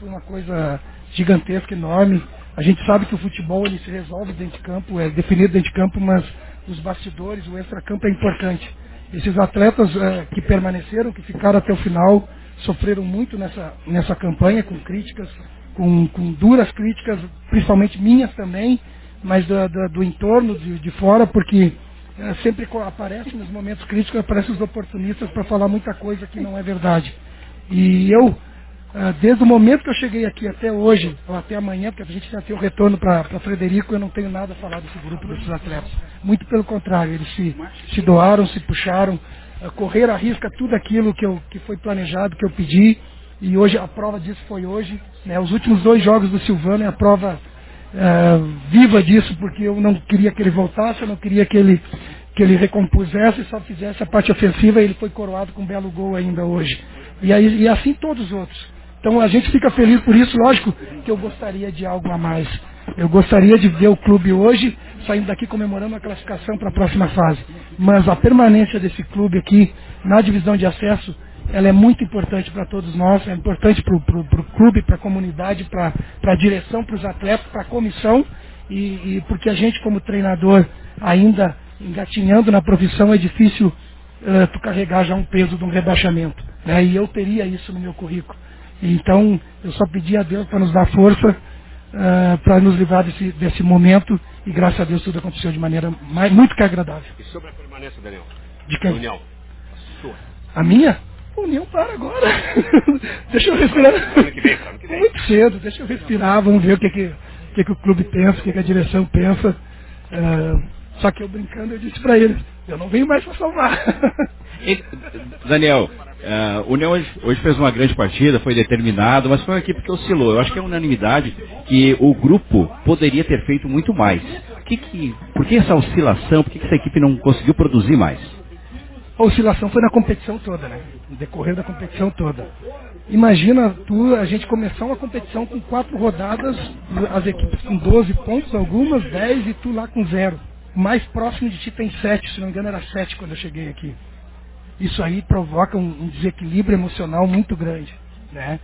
foi uma coisa gigantesca, enorme. A gente sabe que o futebol ele se resolve dentro de campo, é definido dentro de campo, mas os bastidores, o extracampo é importante. Esses atletas que permaneceram, que ficaram até o final, sofreram muito nessa campanha, com críticas, com duras críticas, principalmente minhas também, mas do entorno, de fora, porque sempre aparecem nos momentos críticos, aparecem os oportunistas para falar muita coisa que não é verdade. E eu, desde o momento que eu cheguei aqui até hoje, ou até amanhã, porque a gente já tem o retorno para Frederico, eu não tenho nada a falar desse grupo, desses atletas. Muito pelo contrário, eles se doaram, se puxaram, correram à risca tudo aquilo que foi planejado, que eu pedi, e hoje a prova disso foi hoje. Né? Os últimos 2 jogos do Silvano é a prova viva disso, porque eu não queria que ele voltasse, eu não queria que ele recompusesse, só fizesse a parte ofensiva, e ele foi coroado com um belo gol ainda hoje. E assim todos os outros. Então a gente fica feliz por isso, lógico que eu gostaria de algo a mais. Eu gostaria de ver o clube hoje saindo daqui comemorando a classificação para a próxima fase. Mas a permanência desse clube aqui na divisão de acesso, ela é muito importante para todos nós, é importante para o clube, para a comunidade, para a direção, para os atletas, para a comissão, e porque a gente como treinador, ainda engatinhando na profissão, é difícil tu carregar já um peso de um rebaixamento. Né? E eu teria isso no meu currículo. Então, eu só pedi a Deus para nos dar força, para nos livrar desse momento, e graças a Deus tudo aconteceu de maneira muito que agradável. E sobre a permanência, Daniel? De quem? União. A sua. A minha? O União para agora. Deixa eu respirar. Ano que vem. Muito cedo, deixa eu respirar, vamos ver o que o clube pensa, o que a direção pensa. Só que eu brincando, eu disse para eles, eu não venho mais para salvar. Daniel, o União hoje fez uma grande partida, foi determinado, mas foi uma equipe que oscilou. Eu acho que é unanimidade que o grupo poderia ter feito muito mais. Por que essa oscilação? Por que essa equipe não conseguiu produzir mais? A oscilação foi na competição toda, né? No decorrer da competição toda. Imagina a gente começar uma competição com 4 rodadas, as equipes com 12 pontos, algumas 10 e tu lá com 0. O mais próximo de ti tem 7, se não me engano era 7 quando eu cheguei aqui. Isso aí provoca um desequilíbrio emocional muito grande, né?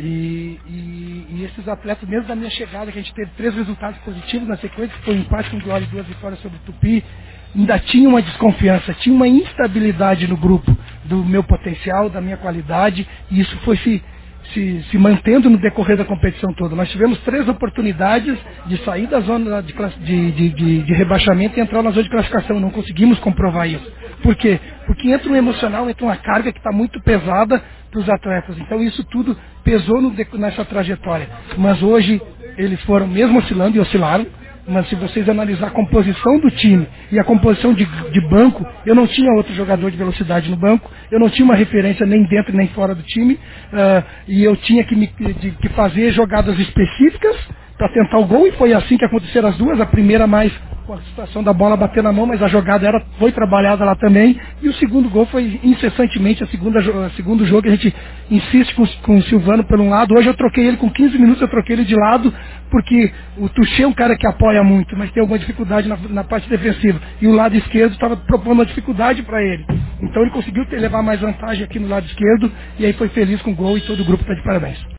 E esses atletas, mesmo da minha chegada, que a gente teve 3 resultados positivos na sequência, que foi um empate com Glória e 2 vitórias sobre o Tupi, ainda tinha uma desconfiança, tinha uma instabilidade no grupo do meu potencial, da minha qualidade, e isso foi se mantendo no decorrer da competição toda. Nós tivemos 3 oportunidades de sair da zona de rebaixamento e entrar na zona de classificação. Não conseguimos comprovar isso. Por quê? Porque entra um emocional, entra uma carga que está muito pesada para os atletas. Então isso tudo pesou nessa trajetória. Mas hoje eles foram mesmo oscilando e oscilaram. Mas se vocês analisar a composição do time e a composição de banco, eu não tinha outro jogador de velocidade no banco, eu não tinha uma referência nem dentro nem fora do time, e eu tinha que fazer jogadas específicas para tentar o gol, e foi assim que aconteceram as 2, a primeira mais com a situação da bola bater na mão, mas a jogada foi trabalhada lá também, e o segundo gol foi incessantemente, o segundo jogo a gente insiste com o Silvano por um lado. Hoje eu troquei ele com 15 minutos, eu troquei ele de lado, porque o Tuchê é um cara que apoia muito, mas tem alguma dificuldade na parte defensiva, e o lado esquerdo estava propondo uma dificuldade para ele, então ele conseguiu levar mais vantagem aqui no lado esquerdo, e aí foi feliz com o gol, e todo o grupo está de parabéns.